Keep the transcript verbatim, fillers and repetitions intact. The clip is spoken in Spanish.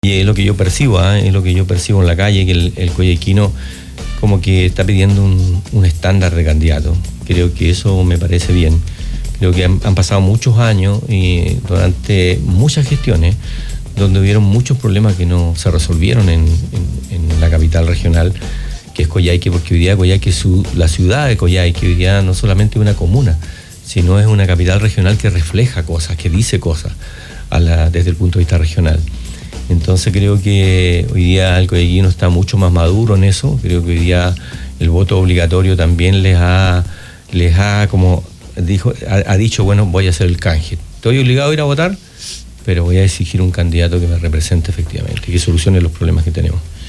Y es lo que yo percibo, ¿eh? es lo que yo percibo en la calle, que el, el coyhaiquino como que está pidiendo un, un estándar de candidato. Creo que eso me parece bien. Creo que han, han pasado muchos años y durante muchas gestiones donde hubieron muchos problemas que no se resolvieron en, en, en la capital regional, que es Coyhaique, porque hoy día Coyhaique, su, la ciudad de Coyhaique hoy día no solamente es una comuna, sino es una capital regional que refleja cosas, que dice cosas a la, desde el punto de vista regional. Entonces creo que hoy día el coyhaiquino está mucho más maduro en eso. Creo que hoy día el voto obligatorio también les ha, les ha como dijo, ha, ha dicho, bueno, voy a hacer el canje. Estoy obligado a ir a votar, pero voy a exigir un candidato que me represente efectivamente y que solucione los problemas que tenemos.